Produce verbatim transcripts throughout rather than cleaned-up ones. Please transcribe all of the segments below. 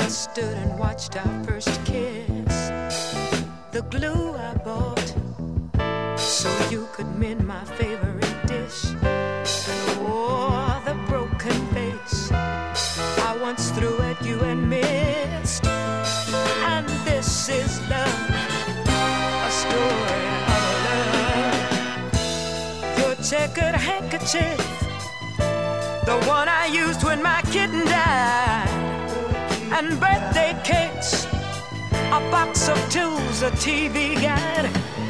stood and watched our first kiss. The glue I bought so you could mend my favorite dish. Oh, the broken face I once threw at you and missed. And this is love, a story of love. Your checkered handkerchief, the one I used when my kitten died. And birthday cakes, a box of tools, a T V guide.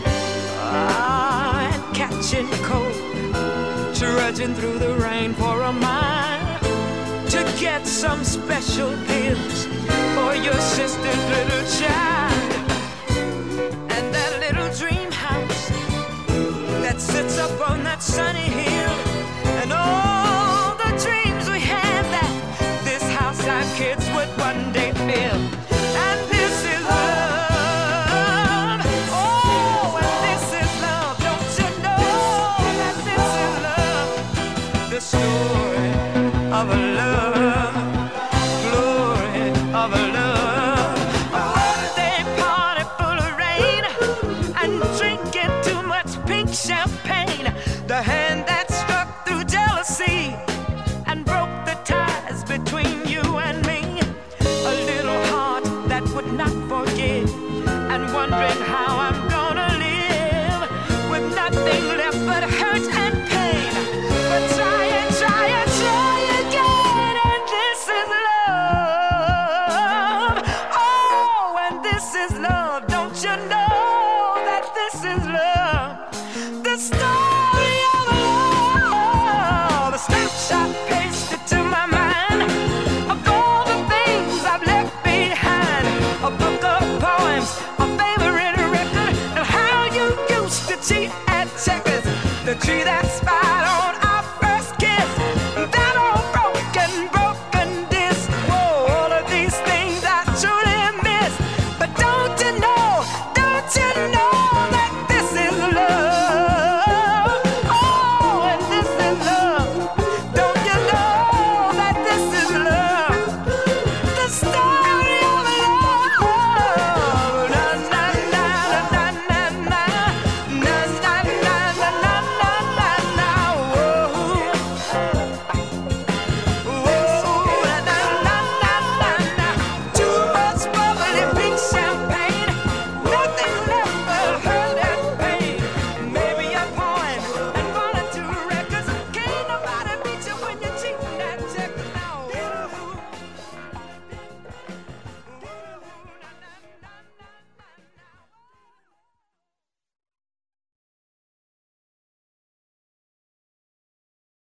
Ah, and catching cold, trudging through the rain for a mile to get some special pills for your sister's little child. And that little dream house that sits up on that sunny hill, and all the dreams we had that this house our kids would one day fill. And this is love. Oh, and this is love. Don't you know that this is love? The story of a love, glory of a love.